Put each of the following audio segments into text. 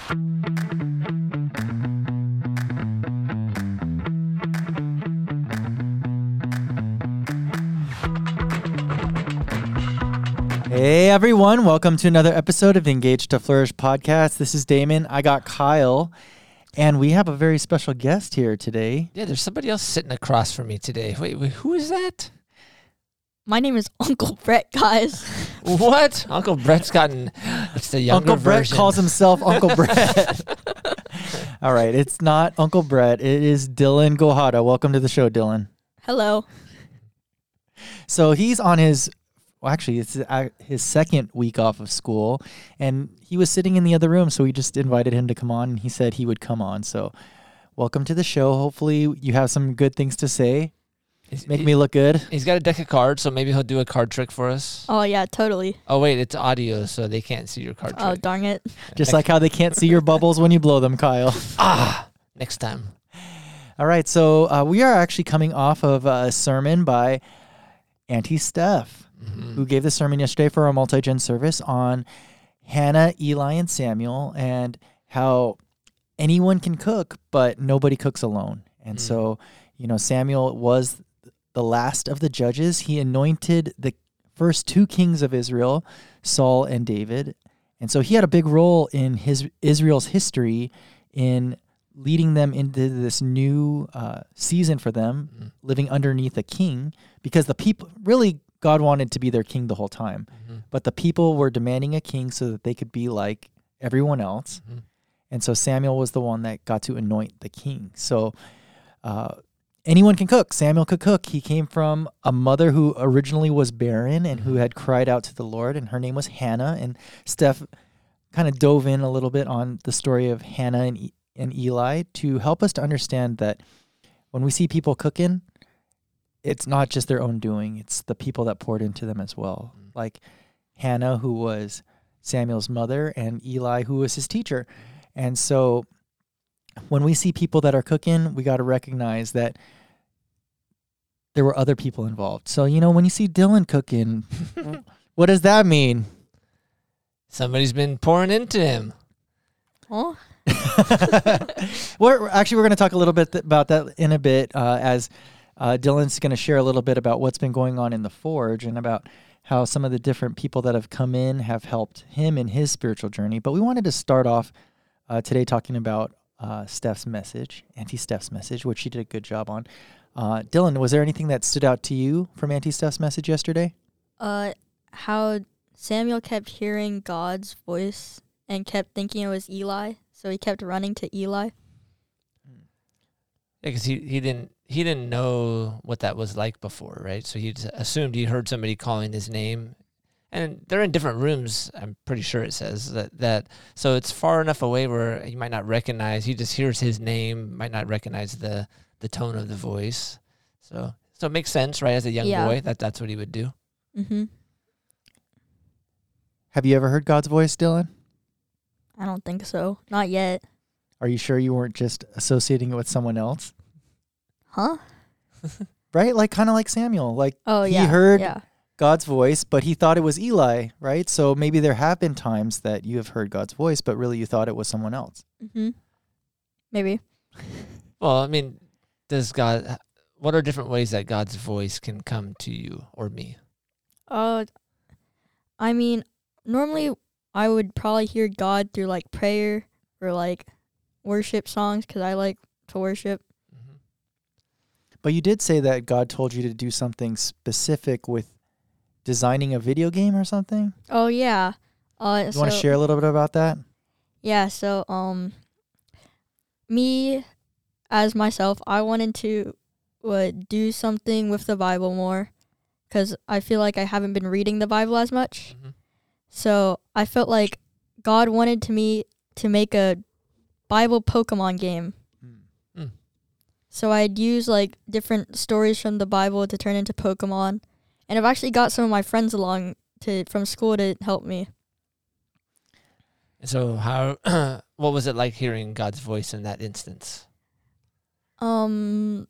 Hey everyone, welcome to another episode of the Engage to Flourish podcast. This is Damon. I got Kyle, and we have a very special guest here today. Yeah, there's somebody else sitting across from me today. Wait, who is that? My name is Uncle Brett, guys. What? Uncle Brett's gotten, it's the younger Uncle Brett version. calls himself Uncle Brett. All right, it's not Uncle Brett. It is Dylan Gohada. Welcome to the show, Dylan. Hello. So he's on his, well, actually, it's his second week off of school, and he was sitting in the other room, so we just invited him to come on, and he said he would come on. So welcome to the show. Hopefully you have some good things to say. Make me look good. He's got a deck of cards, so maybe he'll do a card trick for us. Oh, yeah, totally. Oh, wait, it's audio, so they can't see your card Oh, trick. darn it. Just like how they can't see your bubbles when you blow them, Kyle. Next time. All right, so we are actually coming off of a sermon by Auntie Steph, who gave the sermon yesterday for our multi-gen service on Hannah, Eli, and Samuel, and how anyone can cook, but nobody cooks alone. And so, you know, Samuel was the last of the judges. He anointed the first two kings of Israel, Saul and David. And so he had a big role in Israel's history in leading them into this new season for them, living underneath a king, because the people, really, God wanted to be their king the whole time. But the people were demanding a king so that they could be like everyone else. And so Samuel was the one that got to anoint the king. So anyone can cook. Samuel could cook. He came from a mother who originally was barren and who had cried out to the Lord, and her name was Hannah. And Steph kind of dove in a little bit on the story of Hannah and Eli to help us to understand that when we see people cooking, it's not just their own doing. It's the people that poured into them as well. Like Hannah, who was Samuel's mother, and Eli, who was his teacher. And so when we see people that are cooking, we got to recognize that there were other people involved. So, you know, when you see Dylan cooking, what does that mean? Somebody's been pouring into him. Oh, We're going to talk a little bit about that in a bit as Dylan's going to share a little bit about what's been going on in the Forge and about how some of the different people that have come in have helped him in his spiritual journey. But we wanted to start off today talking about Steph's message, Auntie Steph's message, which she did a good job on. Dylan, was there anything that stood out to you from Auntie Steph's message yesterday? how Samuel kept hearing God's voice and kept thinking it was Eli, so he kept running to Eli. Yeah, because he didn't know what that was like before, right? So he just assumed he heard somebody calling his name, and they're in different rooms. I'm pretty sure it says that. So it's far enough away where he might not recognize. He just hears his name, might not recognize the tone of the voice. So it makes sense, right? As a young boy, that's what he would do. Mm-hmm. Have you ever heard God's voice, Dylan? I don't think so. Not yet. Are you sure you weren't just associating it with someone else? Huh? Right? Like kind of like Samuel. Like Oh, he yeah. heard Yeah. God's voice, but he thought it was Eli, right? So maybe there have been times that you have heard God's voice, but really you thought it was someone else. Mm-hmm. Maybe. Well, I mean, what are different ways that God's voice can come to you or me? I mean, normally I would probably hear God through like prayer or like worship songs because I like to worship. But you did say that God told you to do something specific with designing a video game or something? Oh, yeah. You want to share a little bit about that? Yeah, so me as myself, I wanted to do something with the Bible more because I feel like I haven't been reading the Bible as much. Mm-hmm. So I felt like God wanted me to make a Bible Pokemon game. So I'd use like different stories from the Bible to turn into Pokemon. And I've actually got some of my friends along from school to help me. So what was it like hearing God's voice in that instance? Well,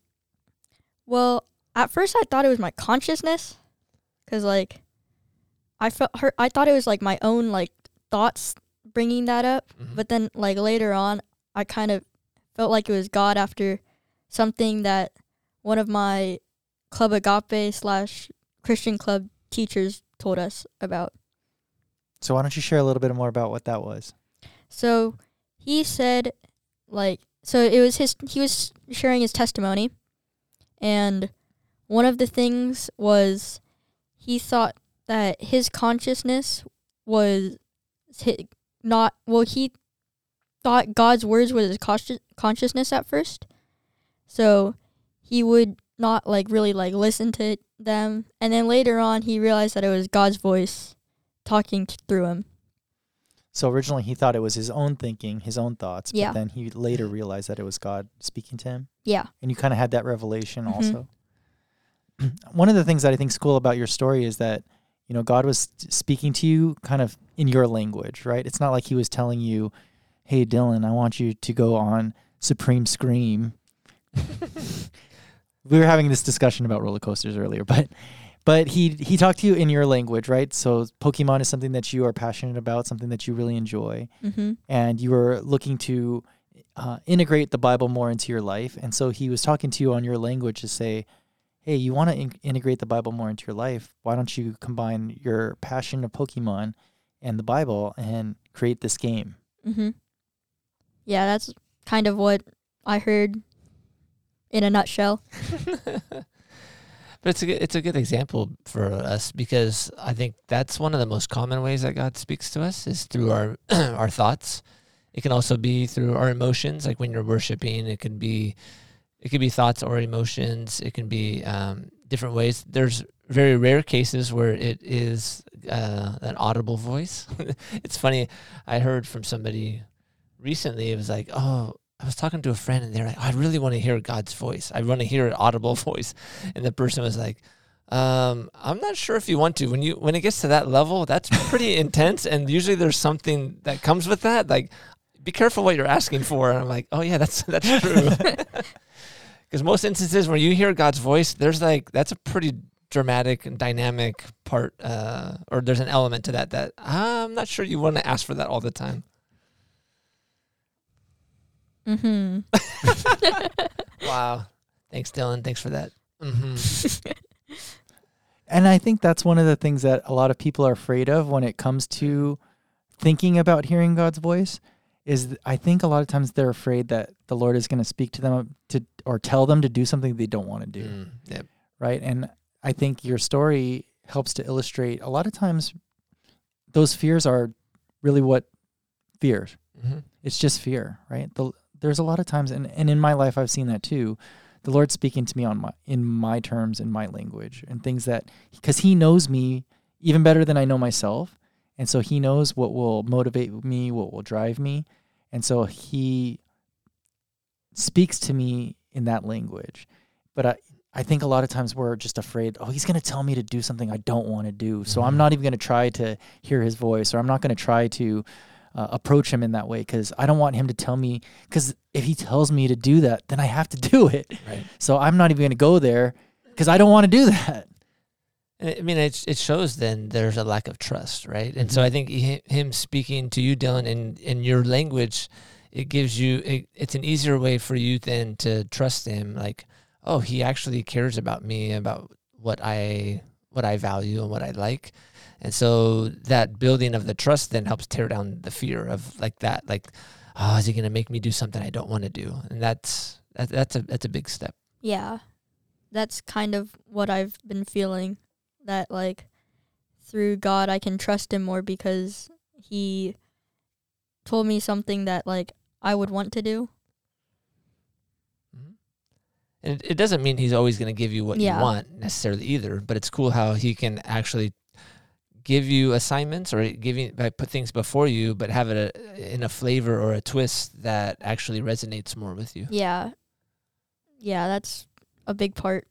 at first I thought it was my consciousness, cause like I thought it was like my own like thoughts, bringing that up, Mhm. but then like later on, I kind of felt like it was God after something that one of my Club Agape / Christian Club teachers told us about. So why don't you share a little bit more about what that was? So he said, like, so it was he was sharing his testimony, and one of the things was he thought that his consciousness was not, well, he thought God's words was his consciousness at first. So he would not like really like listen to them, and then later on he realized that it was God's voice talking through him. So originally he thought it was his own thinking, his own thoughts, Yeah. but then he later realized that it was God speaking to him. Yeah. And you kind of had that revelation Mhm. also. One of the things that I think is cool about your story is that, you know, God was speaking to you kind of in your language, right? It's not like he was telling you, hey, Dylan, I want you to go on Supreme Scream. We were having this discussion about roller coasters earlier, but he talked to you in your language, right? So Pokemon is something that you are passionate about, something that you really enjoy, Mm-hmm. and you were looking to integrate the Bible more into your life. And so he was talking to you on your language to say, hey, you want to integrate the Bible more into your life? Why don't you combine your passion of Pokemon and the Bible and create this game? Mm-hmm. Yeah, that's kind of what I heard in a nutshell. But it's a good example for us, because I think that's one of the most common ways that God speaks to us is through our our thoughts. It can also be through our emotions, like when you're worshiping. It could be thoughts or emotions. It can be different ways. There's very rare cases where it is an audible voice. It's funny. I heard from somebody recently. It was like, oh, I was talking to a friend, and they're like, I really want to hear God's voice. I want to hear an audible voice. And the person was like, I'm not sure if you want to. When it gets to that level, that's pretty intense. And usually there's something that comes with that. Like, be careful what you're asking for. And I'm like, oh yeah, that's true. Because most instances where you hear God's voice, that's a pretty dramatic and dynamic part, or there's an element to that I'm not sure you want to ask for that all the time. Mm-hmm. Wow. Thanks, Dylan. Thanks for that. Mm-hmm. And I think that's one of the things that a lot of people are afraid of when it comes to thinking about hearing God's voice. Is I think a lot of times they're afraid that the Lord is going to speak to them or tell them to do something they don't want to do. Yep. Right? And I think your story helps to illustrate a lot of times those fears are really what fears. Mm-hmm. It's just fear, right? There's a lot of times, and in my life I've seen that too. The Lord speaking to me in my terms, in my language, and things that, because he knows me even better than I know myself. And so he knows what will motivate me, what will drive me. And so he speaks to me in that language. But I think a lot of times we're just afraid, oh, he's going to tell me to do something I don't want to do. So I'm not even going to try to hear his voice, or I'm not going to try to approach him in that way, because I don't want him to tell me, because if he tells me to do that, then I have to do it. Right. So I'm not even going to go there because I don't want to do that. I mean, it shows then there's a lack of trust, right? And so I think him speaking to you, Dylan, in your language, it gives you, it's an easier way for you then to trust him. Like, oh, he actually cares about me, about what I value and what I like. And so that building of the trust then helps tear down the fear of like that, like, oh, is he going to make me do something I don't want to do? And that's a big step. Yeah. That's kind of what I've been feeling, that like through God I can trust him more because he told me something that like I would want to do. And it doesn't mean he's always going to give you what Yeah. you want necessarily either, but it's cool how he can actually give you assignments or put things before you, but have it in a flavor or a twist that actually resonates more with you. Yeah. Yeah, that's a big part.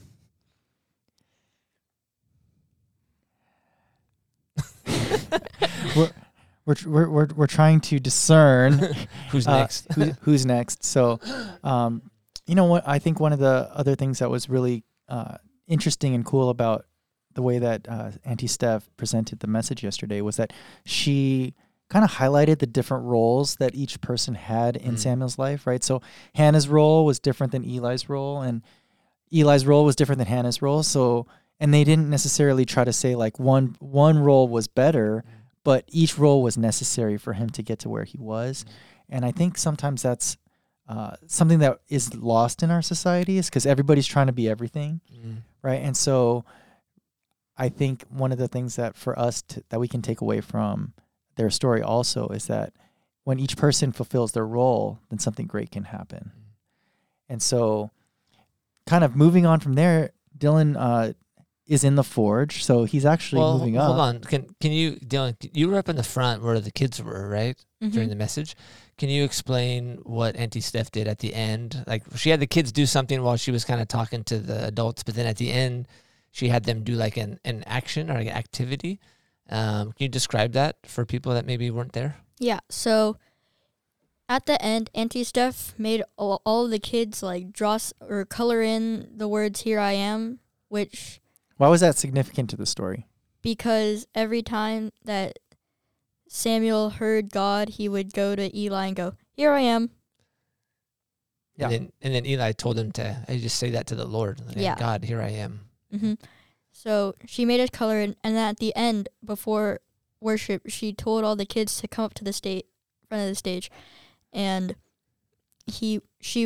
We're trying to discern Who's next? who's next. So, you know what? I think one of the other things that was really interesting and cool about the way that Auntie Steph presented the message yesterday was that she kind of highlighted the different roles that each person had in Samuel's life, right? So Hannah's role was different than Eli's role, and Eli's role was different than Hannah's role. So, and they didn't necessarily try to say like one role was better, but each role was necessary for him to get to where he was. And I think sometimes that's something that is lost in our society, is because everybody's trying to be everything, right? And so I think one of the things that for us that we can take away from their story also is that when each person fulfills their role, then something great can happen. And so kind of moving on from there, Dylan is in the forge, so he's actually moving up. Hold on. Can you, Dylan, you were up in the front where the kids were, right? During the message. Can you explain what Auntie Steph did at the end? Like, she had the kids do something while she was kind of talking to the adults, but then at the end, she had them do like an action or an activity. Can you describe that for people that maybe weren't there? Yeah, so at the end, Auntie Steph made all of the kids like draw or color in the words "Here I am," which... Why was that significant to the story? Because every time that Samuel heard God, he would go to Eli and go, "Here I am." Yeah. And then Eli told him to just say that to the Lord. Like, Yeah. God, here I am. So she made us color, and then at the end, before worship, she told all the kids to come up to the front of the stage, and she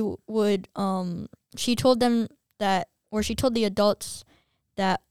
told them that, or she told the adults that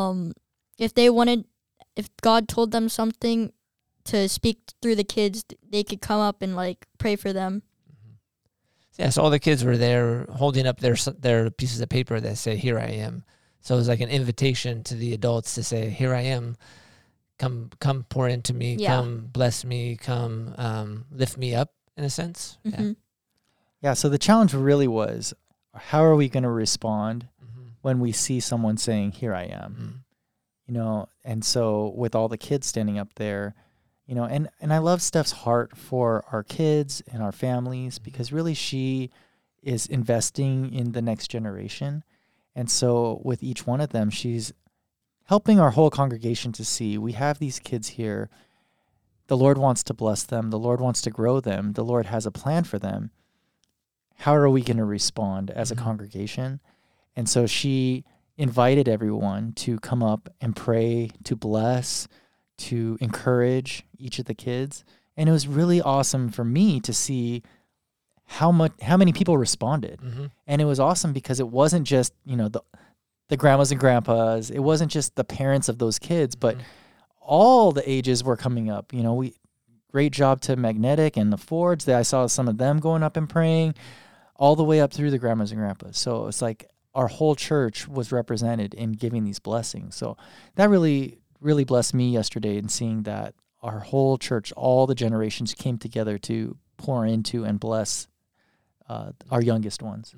if God told them something to speak through the kids, they could come up and like pray for them. Yeah, so all the kids were there holding up their pieces of paper that say "Here I am." So it was like an invitation to the adults to say, "Here I am. Come pour into me. Yeah. Come bless me. Come lift me up," in a sense. Yeah, so the challenge really was, how are we going to respond when we see someone saying, "Here I am"? You know, and so with all the kids standing up there, you know, and I love Steph's heart for our kids and our families, because really she is investing in the next generation. And so with each one of them, she's helping our whole congregation to see, we have these kids here. The Lord wants to bless them. The Lord wants to grow them. The Lord has a plan for them. How are we going to respond as a congregation? And so she invited everyone to come up and pray, to bless, to encourage each of the kids. And it was really awesome for me to see how many people responded. And it was awesome because it wasn't just, you know, the grandmas and grandpas, it wasn't just the parents of those kids, but all the ages were coming up. You know, great job to Magnetic and the Forge, that I saw some of them going up and praying all the way up through the grandmas and grandpas. So it's like our whole church was represented in giving these blessings. So that really, really blessed me yesterday in seeing that our whole church, all the generations came together to pour into and bless our youngest ones.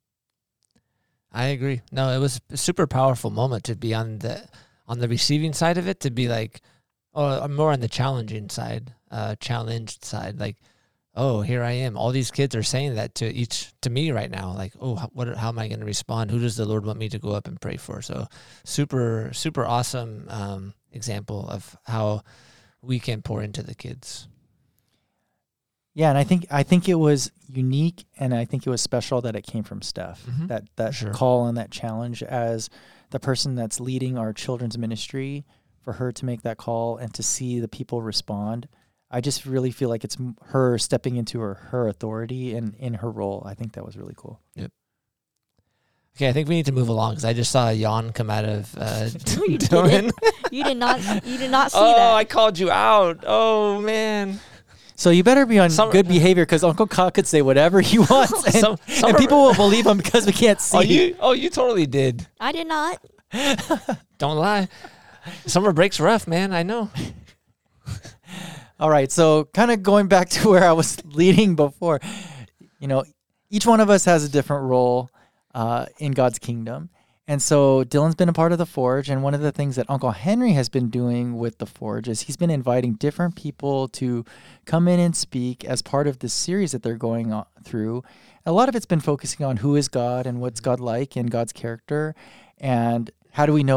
I agree. No, it was a super powerful moment to be on the receiving side of it, to be like, or more on the challenged side, like, oh, here I am. All these kids are saying that to me right now. Like, oh, how am I going to respond? Who does the Lord want me to go up and pray for? So super, super awesome example of how we can pour into the kids. Yeah, and I think it was unique, and I think it was special that it came from Steph. That Sure. call and that challenge as the person that's leading our children's ministry, for her to make that call and to see the people respond. I just really feel like it's her stepping into her authority and in her role. I think that was really cool. Yep. Okay, I think we need to move along because I just saw a yawn come out of You Dylan. You did not see that. Oh, I called you out. Oh, man. So you better be on good behavior, because Uncle Kyle could say whatever he wants, and people will believe him because we can't see. You totally did. I did not. Don't lie. Summer break's rough, man. I know. All right, so kind of going back to where I was leading before, you know, each one of us has a different role in God's kingdom. And so Dylan's been a part of the Forge, and one of the things that Uncle Henry has been doing with the Forge is he's been inviting different people to come in and speak as part of this series that they're going through. A lot of it's been focusing on who is God and what's God like and God's character, and how do we know that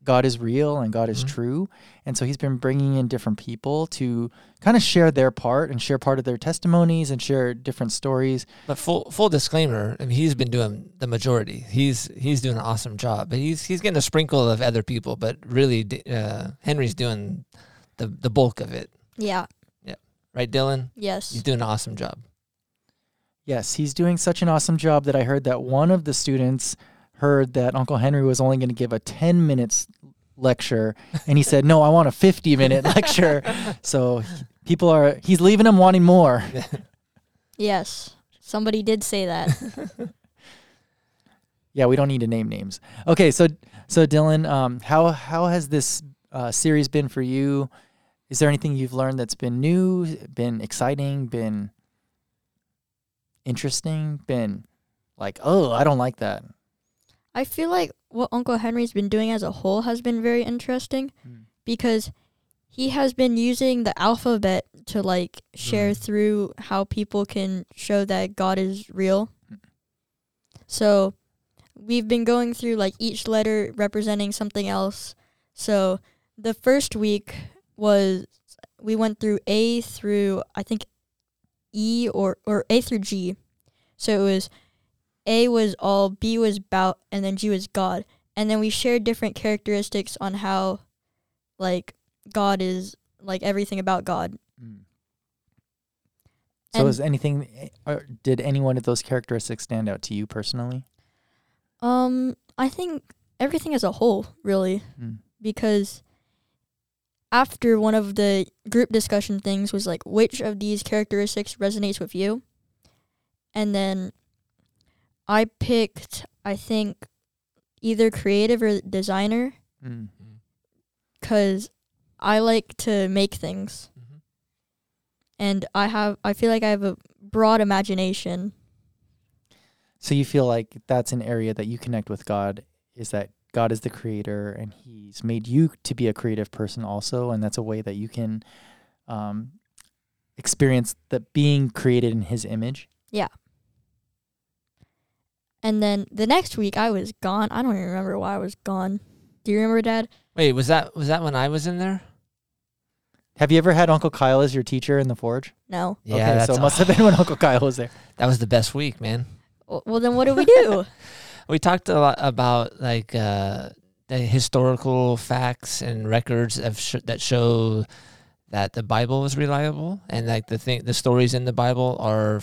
God is real and God is true. And so he's been bringing in different people to kind of share their part and share part of their testimonies and share different stories. But full disclaimer, I mean, he's been doing the majority. He's doing an awesome job. But he's getting a sprinkle of other people, but really Henry's doing the bulk of it. Yeah. Yeah. Right, Dylan? Yes. He's doing an awesome job. Yes, he's doing such an awesome job that I heard that one of the students heard that Uncle Henry was only going to give a 10 minutes lecture, and he said, no, I want a 50-minute lecture. So he's leaving them wanting more. Yes, somebody did say that. Yeah, we don't need to name names. Okay, so Dylan, how has this series been for you? Is there anything you've learned that's been new, been exciting, been interesting, been like, oh, I don't like that? I feel like what Uncle Henry's been doing as a whole has been very interesting because he has been using the alphabet to like share through how people can show that God is real. So we've been going through like each letter representing something else. So the first week we went through A through I think E or A through G. So it was A was all, B was about, and then G was God. And then we shared different characteristics on how, like, God is, like, everything about God. So did any one of those characteristics stand out to you personally? I think everything as a whole, really. Because after one of the group discussion things was, like, which of these characteristics resonates with you? And then I picked, I think, either creative or designer because I like to make things. And I feel like I have a broad imagination. So you feel like that's an area that you connect with God, is that God is the creator and he's made you to be a creative person also, and that's a way that you can experience that being created in his image? Yeah. And then the next week I was gone. I don't even remember why I was gone. Do you remember, Dad? Wait, was that when I was in there? Have you ever had Uncle Kyle as your teacher in the Forge? No. Yeah, okay, so it must have been when Uncle Kyle was there. That was the best week, man. Well, then what did we do? We talked a lot about like the historical facts and records that show that the Bible is reliable, and like the stories in the Bible are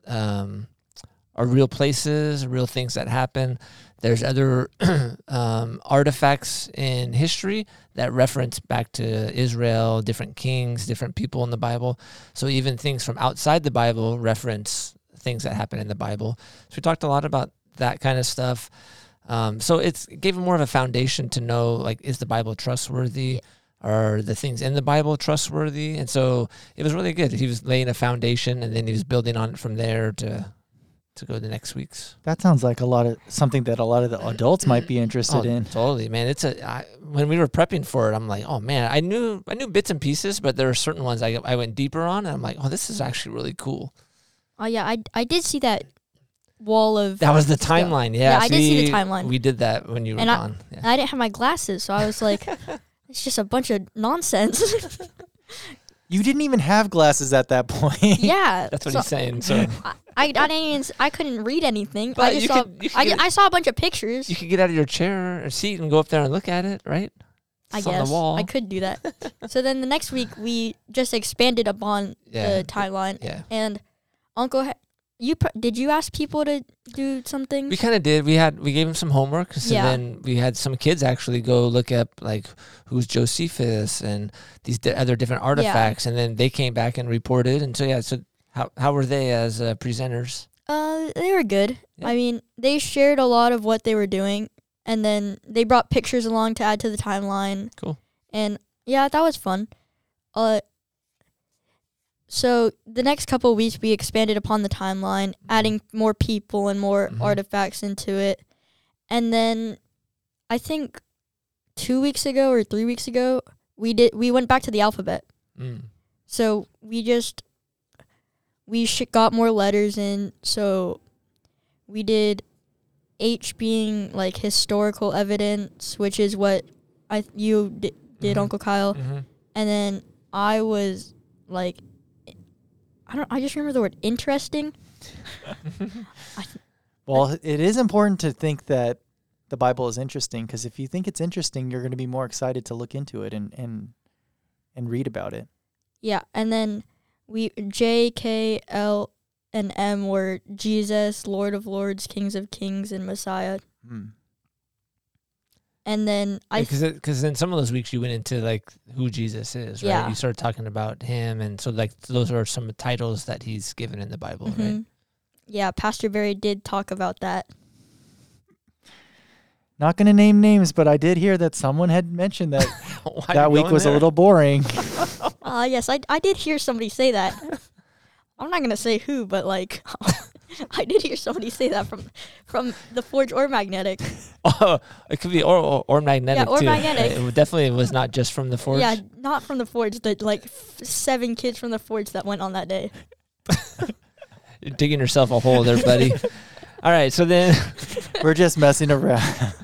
real places, real things that happen. There's other artifacts in history that reference back to Israel, different kings, different people in the Bible. So even things from outside the Bible reference things that happen in the Bible. So we talked a lot about that kind of stuff. So it gave him more of a foundation to know, like, is the Bible trustworthy? Are the things in the Bible trustworthy? And so it was really good. He was laying a foundation, and then he was building on it from there to go to the next week's. That sounds like something that a lot of the adults might be interested in. Totally, man. When we were prepping for it, I'm like, oh man, I knew bits and pieces, but there are certain ones I went deeper on, and I'm like, oh, this is actually really cool. Oh yeah, I did see that wall of. That was the timeline. Yeah, I did see the timeline. We did that when you were gone. I didn't have my glasses, so I was like, it's just a bunch of nonsense. You didn't even have glasses at that point. Yeah, that's what he's saying. So I couldn't read anything. But I saw a bunch of pictures. You could get out of your chair or seat and go up there and look at it, right? I guess on the wall. I could do that. So then the next week we just expanded upon the timeline. Yeah. And Uncle, did you ask people to do something? We kind of did. We gave them some homework. So then we had some kids actually go look up like who's Josephus and these other different artifacts, and then they came back and reported. And so so how were they as presenters? They were good. Yeah. I mean, they shared a lot of what they were doing, and then they brought pictures along to add to the timeline. Cool. And yeah, that was fun. So the next couple of weeks, we expanded upon the timeline, adding more people and more artifacts into it. And then I think 2 weeks ago or 3 weeks ago, we went back to the alphabet. So we got more letters in. So we did H being like historical evidence, which is what you did Uncle Kyle, Mm-hmm. and then I was like, I just remember the word interesting. Well, it is important to think that the Bible is interesting, because if you think it's interesting, you're going to be more excited to look into it and read about it. Yeah, and then J, K, L, and M were Jesus, Lord of Lords, Kings of Kings, and Messiah. Hmm. And then Because then some of those weeks you went into like who Jesus is, right? Yeah. You started talking about him, and so like those are some titles that he's given in the Bible, right? Mhm. Yeah, Pastor Barry did talk about that. Not going to name names, but I did hear that someone had mentioned that Why that you week going was there? a little boring. Yes, I did hear somebody say that. I'm not gonna say who, but like, I did hear somebody say that from the Forge or Magnetic. Oh, it could be or magnetic Yeah, or too. magnetic. It definitely was not just from the Forge. Yeah, not from the Forge. The 7 kids from the Forge that went on that day. You're digging yourself a hole there, buddy. All right, so then We're just messing around.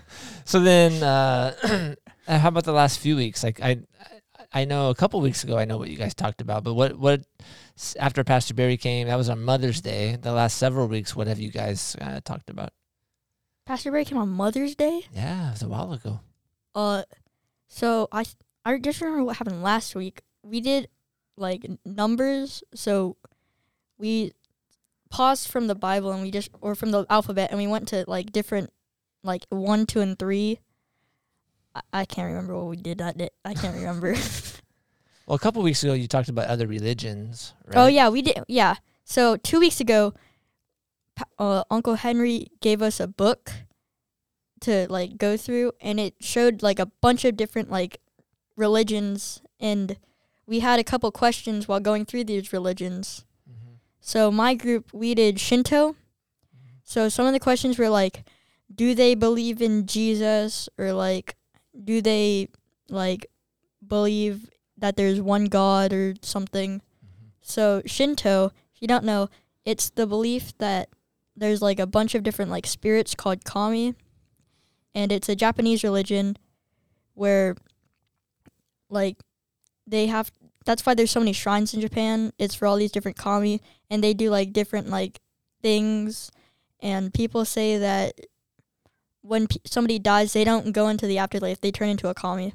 how about the last few weeks? Like I know a couple weeks ago I know what you guys talked about, but what after Pastor Barry came, that was on Mother's Day. The last several weeks, what have you guys talked about? Pastor Barry came on Mother's Day. Yeah, it was a while ago. So I just remember what happened last week. We did like numbers, so we paused from the Bible and or from the alphabet, and we went to like different, like 1, 2, and 3. I can't remember what we did that day. I can't remember. Well, a couple weeks ago you talked about other religions, right? Oh yeah, we did. Yeah. So 2 weeks ago, Uncle Henry gave us a book to like go through, and it showed like a bunch of different like religions, and we had a couple questions while going through these religions. Mm-hmm. So my group, we did Shinto. So some of the questions were like, do they believe in Jesus, or like, do they like believe that there's one God or something? Mm-hmm. So Shinto, if you don't know, it's the belief that there's like a bunch of different like spirits called kami, and it's a Japanese religion where like that's why there's so many shrines in Japan. It's for all these different kami, and they do like different like things, and people say that when somebody dies, they don't go into the afterlife, they turn into a kami.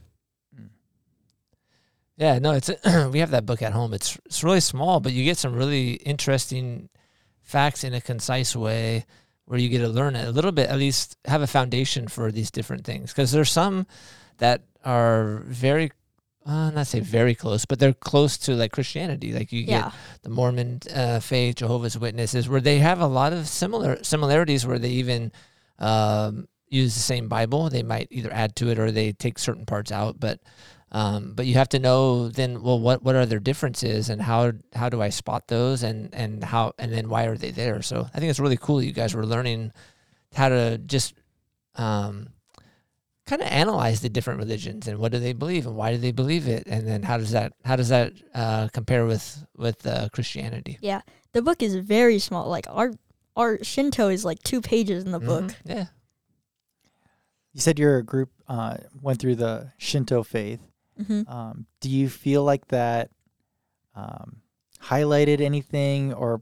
Yeah, no, it's we have that book at home. It's really small, but you get some really interesting facts in a concise way where you get to learn it a little bit, at least have a foundation for these different things. Because there's some that are very, not say very close, but they're close to like Christianity. Like you get the Mormon faith, Jehovah's Witnesses, where they have a lot of similarities where they even use the same Bible. They might either add to it or they take certain parts out, but you have to know then, well, what are their differences, and how do I spot those, and then why are they there? So I think it's really cool that you guys were learning how to just kind of analyze the different religions and what do they believe and why do they believe it, and then how does that compare with Christianity? Yeah, the book is very small. Like our Shinto is like 2 pages in the book. Yeah. You said your group went through the Shinto faith. Mm-hmm. Do you feel like that highlighted anything, or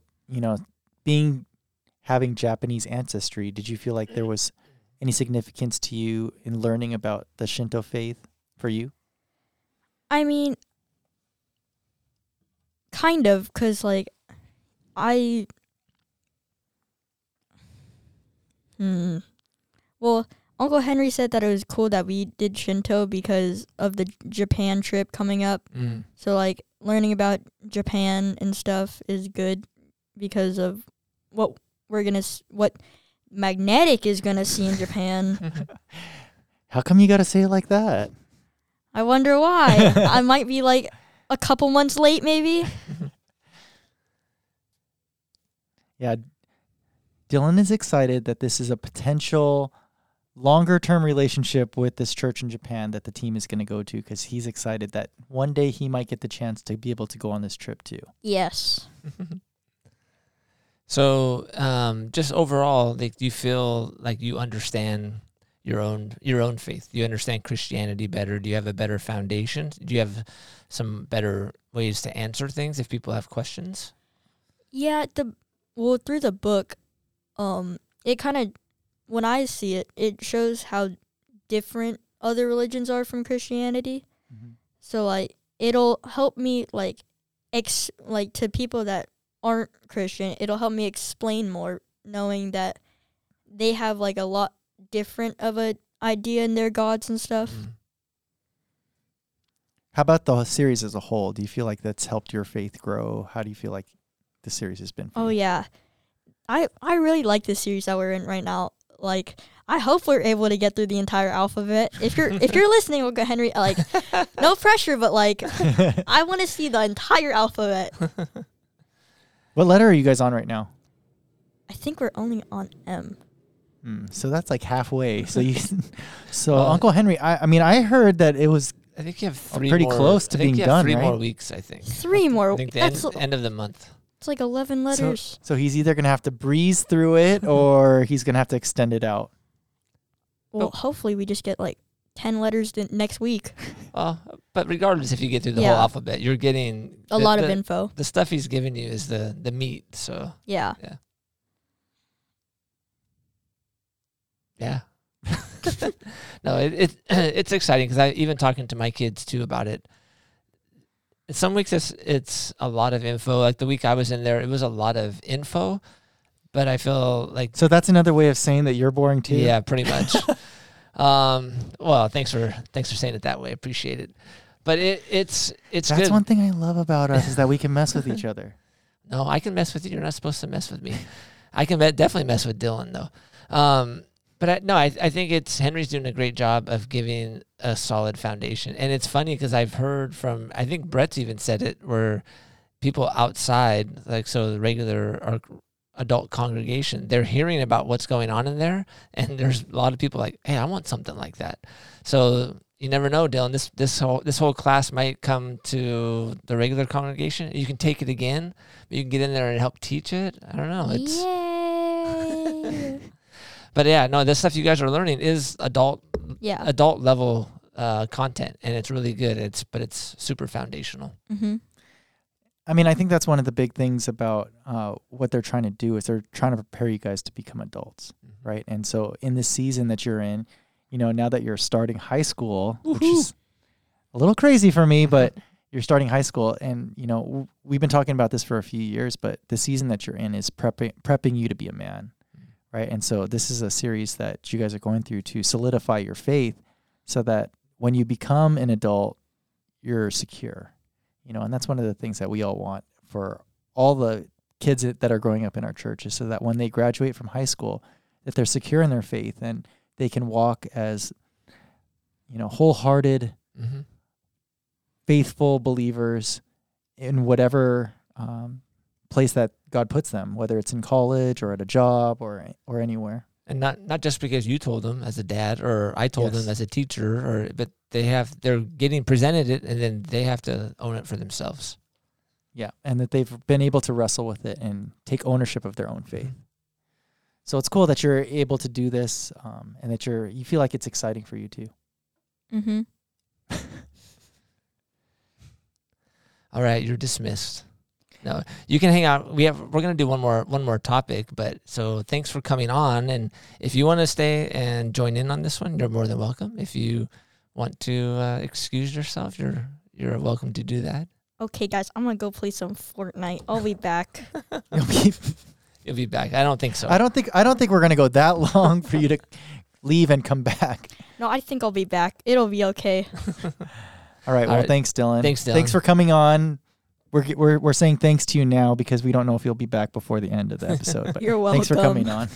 having Japanese ancestry? Did you feel like there was any significance to you in learning about the Shinto faith for you? I mean, kind of, because like well, Uncle Henry said that it was cool that we did Shinto because of the Japan trip coming up. So like learning about Japan and stuff is good because of what Magnetic is gonna see in Japan. How come you got to say it like that? I wonder why. I might be like a couple months late, maybe. Yeah, Dylan is excited that this is a potential longer-term relationship with this church in Japan that the team is going to go to, because he's excited that one day he might get the chance to be able to go on this trip too. Yes. So just overall, like, do you feel like you understand your own faith? Do you understand Christianity better? Do you have a better foundation? Do you have some better ways to answer things if people have questions? Yeah, through the book, it kind of, when I see it, it shows how different other religions are from Christianity. Mm-hmm. So like it'll help me like to people that aren't Christian, it'll help me explain more, knowing that they have like a lot different of a idea in their gods and stuff. Mm. How about the series as a whole? Do you feel like that's helped your faith grow? How do you feel like the series has been for Oh you? yeah. I really like this series that we're in right now. Like, I hope we're able to get through the entire alphabet. If you're listening, Uncle Henry, like, no pressure, but like, I want to see the entire alphabet. What letter are you guys on right now? I think we're only on M. So that's like halfway. So Uncle Henry, I mean, I heard that it was I think you have three pretty more, close to I think being you have done, 3 right? more weeks, I think. 3 more. I think the That's end of the month. it's like 11 letters. So he's either gonna have to breeze through it or he's gonna have to extend it out. Well, hopefully we just get like 10 letters next week. Well, but regardless, if you get through the Yeah. whole alphabet, you're getting A lot of info. The stuff he's giving you is the meat. So Yeah. yeah. No, it's exciting because I even talking to my kids too about it. Some weeks it's a lot of info. Like the week I was in there, it was a lot of info, but I feel like So that's another way of saying that you're boring too. yeah, pretty much. Well, thanks for saying it that way. Appreciate it. But it's That's good. one thing I love about us is that we can mess with each other. No, I can mess with you. You're not supposed to mess with me. I can definitely mess with Dylan though. But I think Henry's doing a great job of giving a solid foundation. And it's funny because I've heard from, I think Brett's even said it, where people outside, like so the regular adult congregation, they're hearing about what's going on in there. And there's a lot of people like, hey, I want something like that. So you never know, Dylan. This whole class might come to the regular congregation. You can take it again, but you can get in there and help teach it. I don't know. Yay. But yeah, no, this stuff you guys are learning is adult level content, and it's really good. But it's super foundational. Mm-hmm. I mean, I think that's one of the big things about what they're trying to do is they're trying to prepare you guys to become adults, right? And so in this season that you're in, now that you're starting high school, which is a little crazy for me, but you're starting high school, and we've been talking about this for a few years, but the season that you're in is prepping you to be a man. Right. And so this is a series that you guys are going through to solidify your faith so that when you become an adult, you're secure, and that's one of the things that we all want for all the kids that are growing up in our churches, so that when they graduate from high school, that they're secure in their faith and they can walk as, wholehearted, faithful believers in whatever place that God puts them, whether it's in college or at a job or anywhere. And not just because you told them as a dad or I told them as a teacher, but they're getting presented it and then they have to own it for themselves. Yeah, and that they've been able to wrestle with it and take ownership of their own faith. So it's cool that you're able to do this, and that you feel like it's exciting for you too. Mm-hmm. All right, you're dismissed. No, you can hang out. We're going to do one more topic, but so thanks for coming on. And if you want to stay and join in on this one, you're more than welcome. If you want to excuse yourself, you're welcome to do that. Okay, guys, I'm gonna go play some Fortnite. I'll be back. You'll be back. I don't think so. I don't think we're gonna go that long for you to leave and come back. No, I think I'll be back. It'll be okay. All right. Well, right. thanks, Dylan. Thanks, Dylan. Thanks for coming on. We're saying thanks to you now because we don't know if you'll be back before the end of the episode. But You're welcome. thanks for coming on.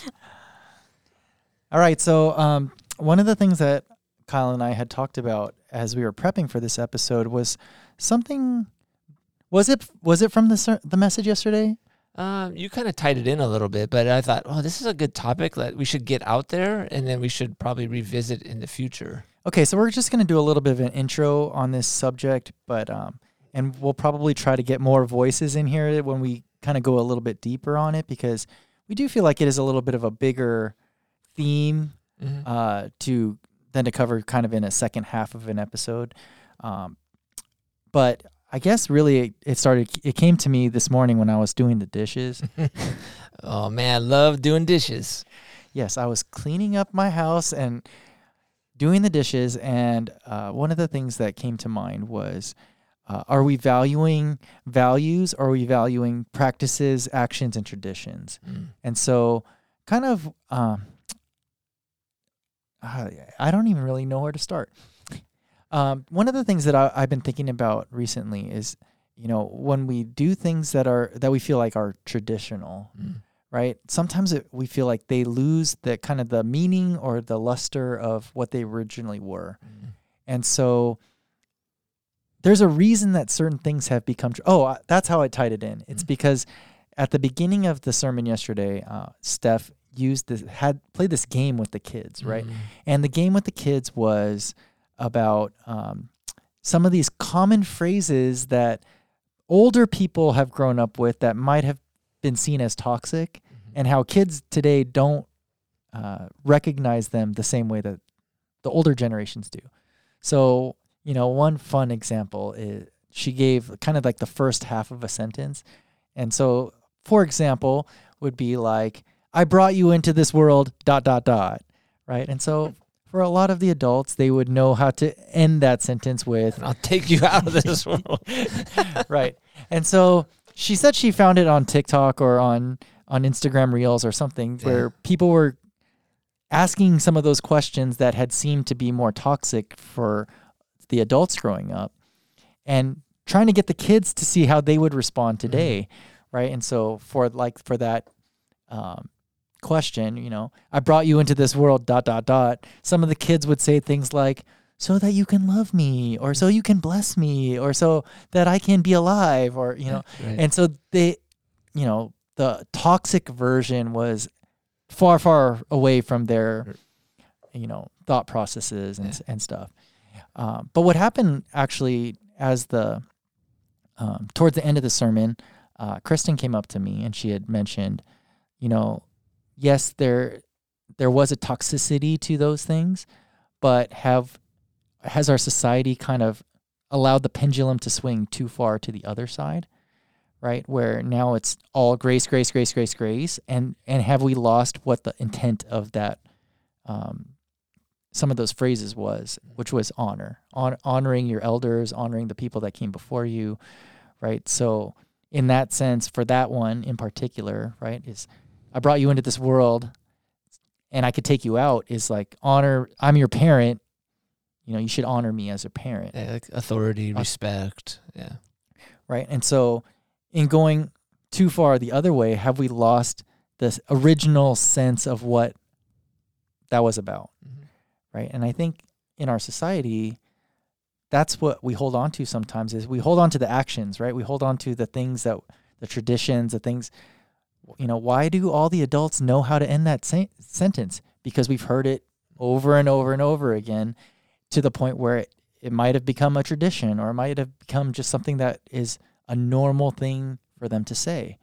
All right. So one of the things that Kyle and I had talked about as we were prepping for this episode was something. Was it from the message yesterday? You kind of tied it in a little bit, but I thought, this is a good topic that we should get out there, and then we should probably revisit in the future. Okay, so we're just going to do a little bit of an intro on this subject, but and we'll probably try to get more voices in here when we kind of go a little bit deeper on it, because we do feel like it is a little bit of a bigger theme to cover kind of in a second half of an episode. But I guess really it came to me this morning when I was doing the dishes. Oh man, I love doing dishes. Yes, I was cleaning up my house and doing the dishes, and one of the things that came to mind was, are we valuing values, or are we valuing practices, actions, and traditions? And so kind of, I don't even really know where to start. One of the things that I've been thinking about recently is, when we do things that we feel like are traditional, right? Sometimes we feel like they lose the kind of the meaning or the luster of what they originally were. And so there's a reason that certain things have become that's how I tied it in. It's because at the beginning of the sermon yesterday, Steph played this game with the kids, right? And the game with the kids was about some of these common phrases that older people have grown up with that might have been seen as toxic, and how kids today don't recognize them the same way that the older generations do. So, one fun example is she gave kind of like the first half of a sentence. And so, for example, would be like, I brought you into this world, ... right? And so for a lot of the adults, they would know how to end that sentence with, I'll take you out of this world. Right. And so she said she found it on TikTok or on Instagram Reels or something where people were asking some of those questions that had seemed to be more toxic for the adults growing up, and trying to get the kids to see how they would respond today. Right. And so for that question, I brought you into this world, ... Some of the kids would say things like, so that you can love me, or so you can bless me, or so that I can be alive, or, Right. And so they, the toxic version was far, far away from their, thought processes and stuff. But what happened actually as towards the end of the sermon, Kristen came up to me and she had mentioned, yes, there was a toxicity to those things, but has our society kind of allowed the pendulum to swing too far to the other side, right? Where now it's all grace, grace, grace, grace, grace, and have we lost what the intent of that, some of those phrases was, which was honoring your elders, honoring the people that came before you, right? So in that sense, for that one in particular, right, is I brought you into this world and I could take you out, is like honor. I'm your parent. You should honor me as a parent. Yeah, like authority, respect. Yeah. Right. And so in going too far the other way, have we lost this original sense of what that was about? Right. And I think in our society, that's what we hold on to sometimes, is we hold on to the actions, right? We hold on to the things the traditions, the things, why do all the adults know how to end that sentence? Because we've heard it over and over and over again, to the point where it might have become a tradition, or it might have become just something that is a normal thing for them to say.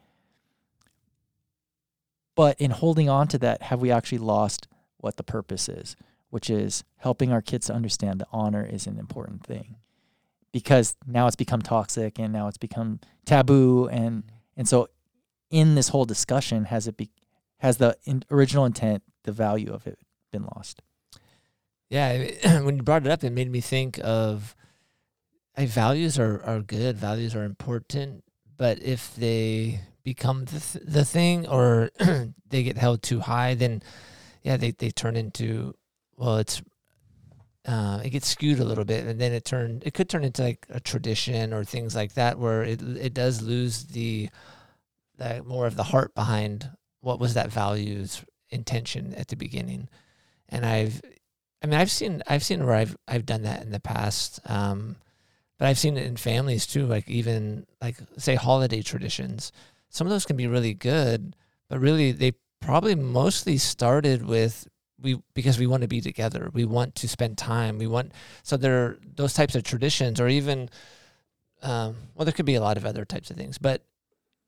But in holding on to that, have we actually lost what the purpose is, which is helping our kids to understand that honor is an important thing? Because now it's become toxic, and now it's become taboo, and so in this whole discussion, has the original intent, the value of it, been lost? Yeah, when you brought it up, it made me think of values are good, values are important, but if they become the thing, or they get held too high, then they turn into, well, it gets skewed a little bit, and then it could turn into like a tradition or things like that, where it does lose the more of the heart behind what was that value's intention at the beginning. And I've seen where I've done that in the past, but I've seen it in families too. Like even like say holiday traditions, some of those can be really good, but really they probably mostly started with because we want to be together, we want to spend time, so there are those types of traditions, or even there could be a lot of other types of things, but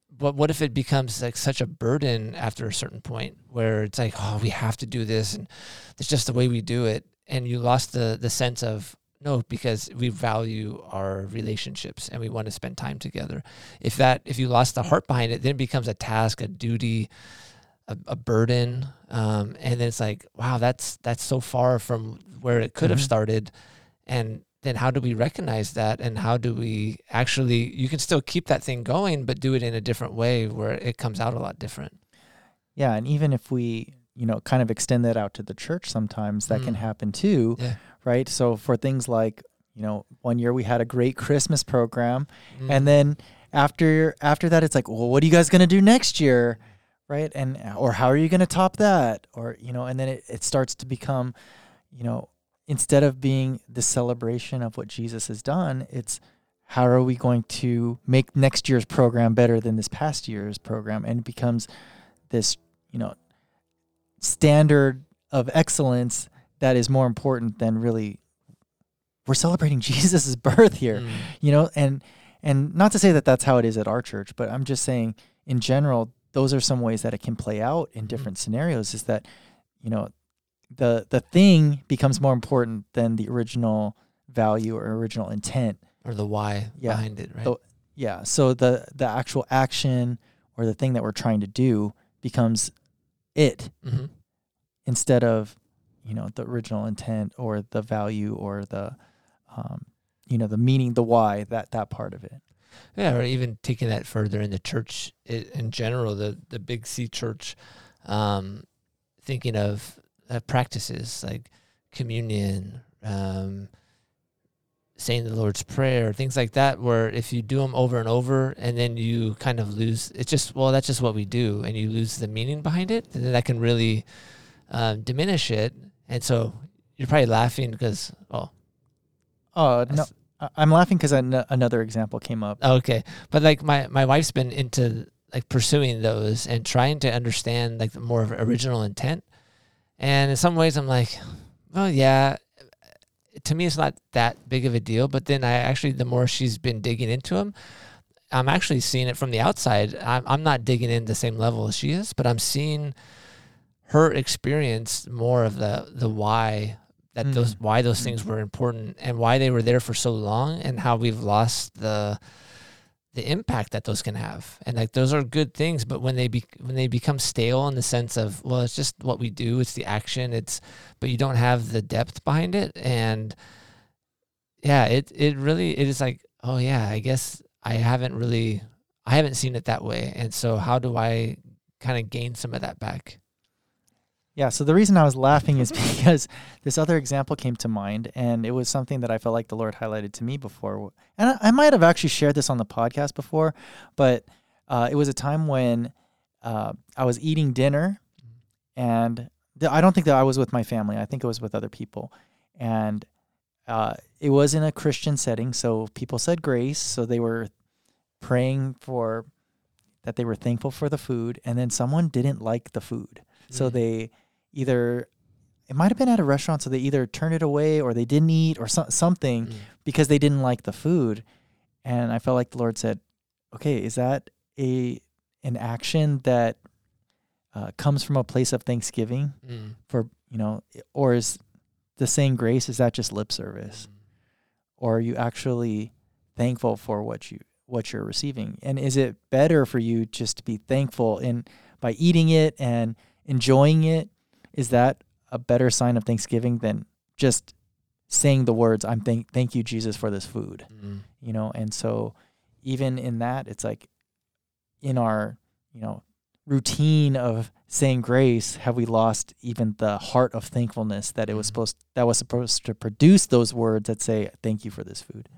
but what if it becomes like such a burden after a certain point where it's like, oh, we have to do this and it's just the way we do it. And you lost the sense of, no, because we value our relationships and we want to spend time together. If you lost the heart behind it, then it becomes a task, a duty, a burden. And then it's like, wow, that's so far from where it could have started. And then how do we recognize that? And how do we actually, you can still keep that thing going, but do it in a different way where it comes out a lot different. Yeah. And even if we, kind of extend that out to the church, sometimes that can happen too. Yeah. Right. So for things like, one year we had a great Christmas program, and then after that, it's like, well, what are you guys going to do next year? Right. Or how are you going to top that? Or, and then it starts to become, instead of being the celebration of what Jesus has done, it's how are we going to make next year's program better than this past year's program? And it becomes this, standard of excellence that is more important than really we're celebrating Jesus's birth here, and not to say that that's how it is at our church, but I'm just saying in general, those are some ways that it can play out in different scenarios, is that, the thing becomes more important than the original value or original intent. Or the why behind it, right? So the actual action or the thing that we're trying to do becomes it instead of, the original intent or the value or the, the meaning, the why, that part of it. Yeah, or even taking that further in the church in general, the Big C church, thinking of practices like communion, saying the Lord's Prayer, things like that, where if you do them over and over and then you kind of lose, it's just, well, that's just what we do, and you lose the meaning behind it, and then that can really diminish it. And so you're probably laughing because, no, I'm laughing because another example came up. Okay. But like my wife's been into like pursuing those and trying to understand like the more of original intent. And in some ways I'm like, well, yeah, to me it's not that big of a deal. But then the more she's been digging into them, I'm actually seeing it from the outside. I'm not digging in the same level as she is, but I'm seeing her experience more of the why that those things were important and why they were there for so long, and how we've lost the impact that those can have. And like those are good things, but when they become stale in the sense of, well, it's just what we do, it's the action, but you don't have the depth behind it. And yeah, it is like, oh yeah, I guess I haven't seen it that way. And so how do I kind of gain some of that back? Yeah, so the reason I was laughing is because this other example came to mind, and it was something that I felt like the Lord highlighted to me before. And I might have actually shared this on the podcast before, but it was a time when I was eating dinner, and I don't think that I was with my family. I think it was with other people. And it was in a Christian setting, so people said grace, so they were praying for that they were thankful for the food, and then someone didn't like the food. So they it might have been at a restaurant, so they either turned it away or they didn't eat or something because they didn't like the food. And I felt like the Lord said, okay, is that an action that comes from a place of thanksgiving for, or is the saying grace, is that just lip service? Or are you actually thankful for what you're receiving? And is it better for you just to be thankful by eating it and enjoying it? Is that a better sign of thanksgiving than just saying the words, thank you, Jesus, for this food? And so even in that, it's like in our, routine of saying grace, have we lost even the heart of thankfulness that was supposed to produce those words that say, thank you for this food?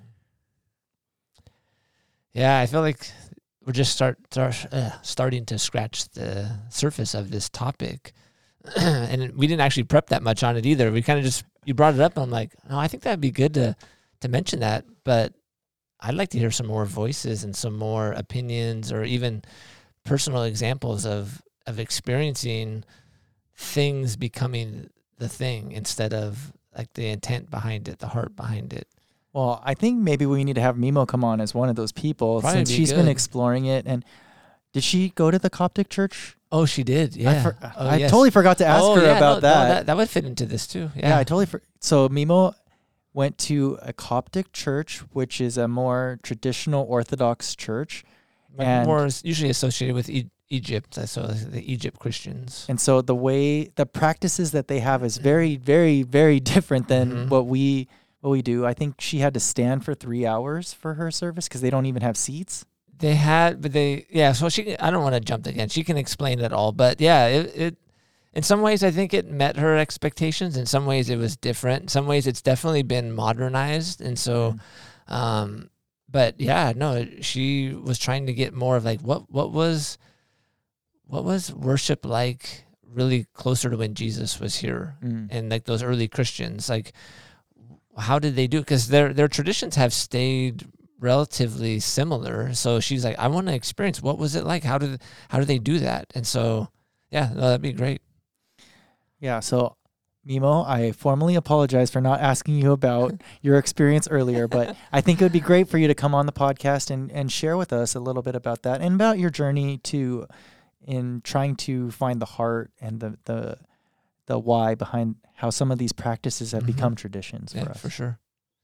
Yeah, I feel like we're just starting to scratch the surface of this topic. And we didn't actually prep that much on it either. We kind of just, you brought it up, and I'm like, oh, I think that'd be good to mention that. But I'd like to hear some more voices and some more opinions, or even personal examples of experiencing things becoming the thing instead of like the intent behind it, the heart behind it. Well, I think maybe we need to have Mimo come on as one of those people, since she's been exploring it. And, Did she go to the Coptic church? Oh, she did. Yeah. I totally forgot to ask her about that. No, that would fit into this too. Yeah, I totally. So Mimo went to a Coptic church, which is a more traditional Orthodox church, and more usually associated with Egypt. So the Egypt Christians. And so the practices that they have is very, very, very different than what we do. I think she had to stand for 3 hours for her service because they don't even have seats. They had, but so I don't want to jump again. She can explain it all, but yeah, it in some ways, I think it met her expectations. In some ways, it was different. In some ways, it's definitely been modernized. And so, but yeah, no, she was trying to get more of like, what was worship like really closer to when Jesus was here and like those early Christians, like how did they do? Because their traditions have stayed relatively similar. So she's like, I want to experience what was it like? How do they do that? And so, yeah, no, that'd be great. Yeah. So, Mimo, I formally apologize for not asking you about your experience earlier, but I think it would be great for you to come on the podcast and share with us a little bit about that and about your journey in trying to find the heart and the why behind how some of these practices have become traditions for us. For sure.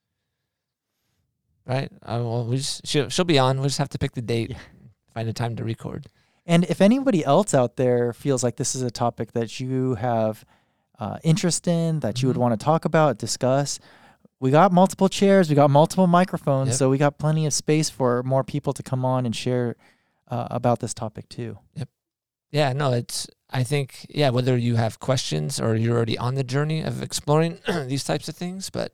Right. Well, she'll be on. We'll just have to pick the date, find a time to record. And if anybody else out there feels like this is a topic that you have interest in, that you would want to talk about, discuss, we got multiple chairs, we got multiple microphones, so we got plenty of space for more people to come on and share about this topic too. Yep. Yeah, no, I think, whether you have questions or you're already on the journey of exploring these types of things, but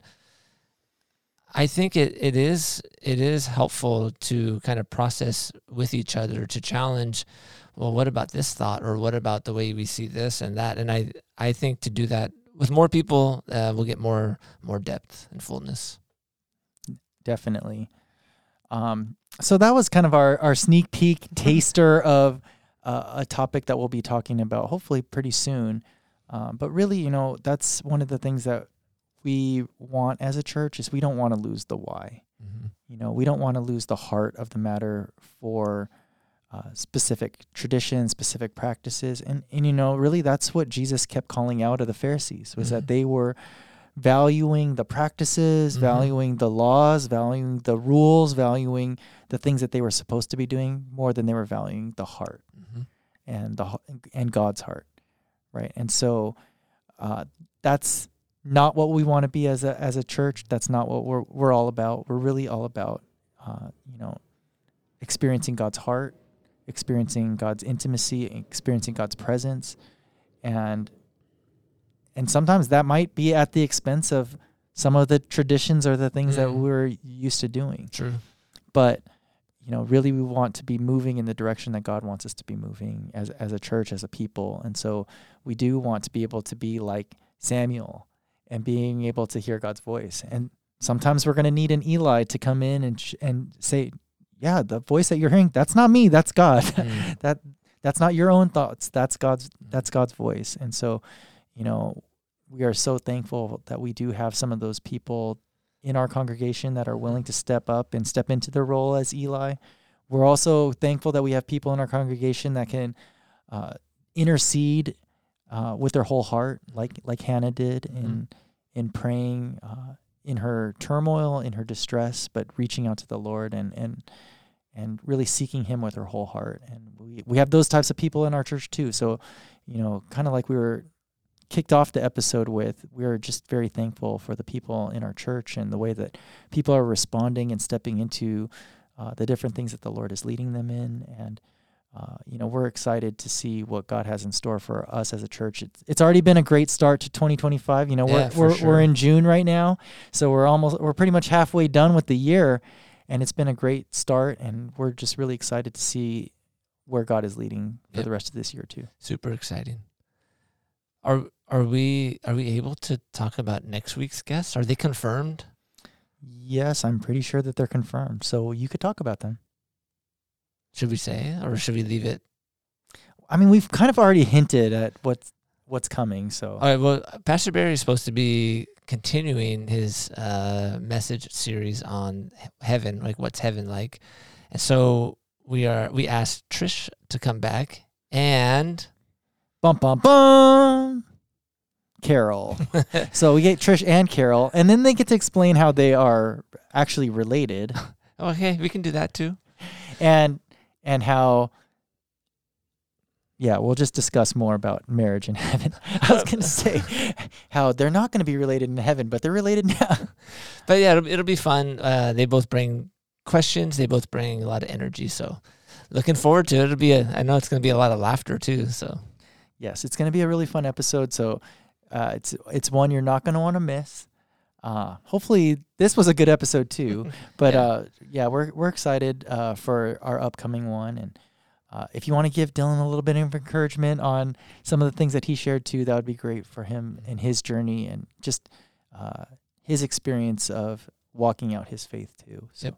I think it is helpful to kind of process with each other, to challenge, well, what about this thought, or what about the way we see this and that? And I think to do that with more people, we'll get more depth and fullness. Definitely. So that was kind of our sneak peek taster of a topic that we'll be talking about hopefully pretty soon. But really, that's one of the things that we want as a church is we don't want to lose the why. We don't want to lose the heart of the matter for specific traditions, specific practices. And really that's what Jesus kept calling out of the Pharisees, was that they were valuing the practices, valuing the laws, valuing the rules, valuing the things that they were supposed to be doing more than they were valuing the heart and God's heart, right? And so that's not what we want to be as a church. That's not what we're all about. We're really all about experiencing God's heart, experiencing God's intimacy, experiencing God's presence, and sometimes that might be at the expense of some of the traditions or the things that we're used to doing. True. But really we want to be moving in the direction that God wants us to be moving as a church, as a people. And so we do want to be able to be like Samuel and being able to hear God's voice. And sometimes we're going to need an Eli to come in and say, yeah, the voice that you're hearing, that's not me, that's God. That's not your own thoughts. That's God's voice. And so, we are so thankful that we do have some of those people in our congregation that are willing to step up and step into their role as Eli. We're also thankful that we have people in our congregation that can intercede with their whole heart, like Hannah did in praying in her turmoil, in her distress, but reaching out to the Lord and really seeking Him with her whole heart. And we have those types of people in our church too. So, kind of like we were kicked off the episode with, we're just very thankful for the people in our church and the way that people are responding and stepping into the different things that the Lord is leading them in. And, we're excited to see what God has in store for us as a church. It's already been a great start to 2025. We're in June right now, so we're pretty much halfway done with the year, and it's been a great start, and we're just really excited to see where God is leading for the rest of this year too. Super exciting. Are we able to talk about next week's guests? Are they confirmed? Yes, I'm pretty sure that they're confirmed. So you could talk about them. Should we say, or should we leave it? I mean, we've kind of already hinted at what's coming. So, all right. Well, Pastor Barry is supposed to be continuing his message series on heaven, like what's heaven like, and so we asked Trish to come back and Bum, bum, bum. Carol. So we get Trish and Carol, and then they get to explain how they are actually related. Okay, we can do that too. And how, yeah, we'll just discuss more about marriage in heaven. I was going to say how they're not going to be related in heaven, but they're related now. But yeah, it'll be fun. They both bring questions. They both bring a lot of energy. So looking forward to it. I know it's going to be a lot of laughter too. So yes, it's going to be a really fun episode. So it's one you're not going to want to miss. Hopefully this was a good episode too, but we're excited for our upcoming one. And if you want to give Dylan a little bit of encouragement on some of the things that he shared too, that would be great for him and his journey and just his experience of walking out his faith too. So,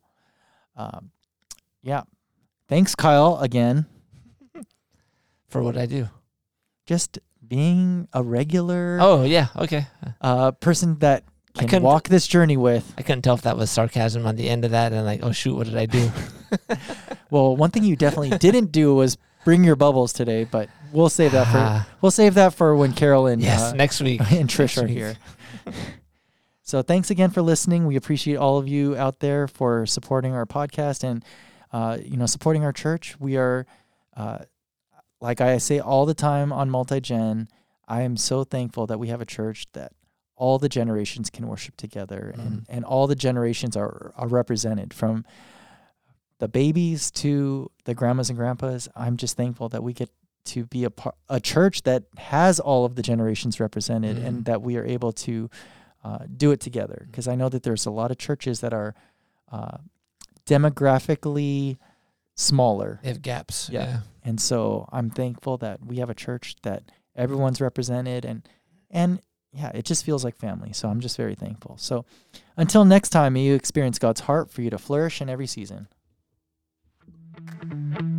thanks, Kyle, again for what I do. Just being a regular person that can walk this journey with. I couldn't tell if that was sarcasm on the end of that and like, oh shoot, what did I do? Well, one thing you definitely didn't do was bring your bubbles today, but we'll save that for when Carol and next week and Trish are here. So thanks again for listening. We appreciate all of you out there for supporting our podcast and supporting our church. We are like I say all the time on Multi-Gen, I am so thankful that we have a church that all the generations can worship together, and all the generations are represented, from the babies to the grandmas and grandpas. I'm just thankful that we get to be a church that has all of the generations represented, and that we are able to do it together. Because I know that there's a lot of churches that are demographically smaller. They have gaps. Yeah. And so I'm thankful that we have a church that everyone's represented, and it just feels like family. So I'm just very thankful. So until next time, may you experience God's heart for you to flourish in every season.